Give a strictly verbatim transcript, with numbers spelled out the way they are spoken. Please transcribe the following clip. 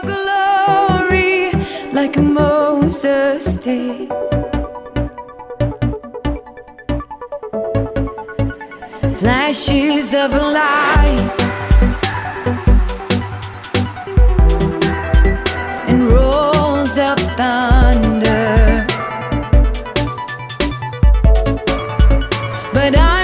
glory like a Moses did. Flashes of light and rolls of thunder, but I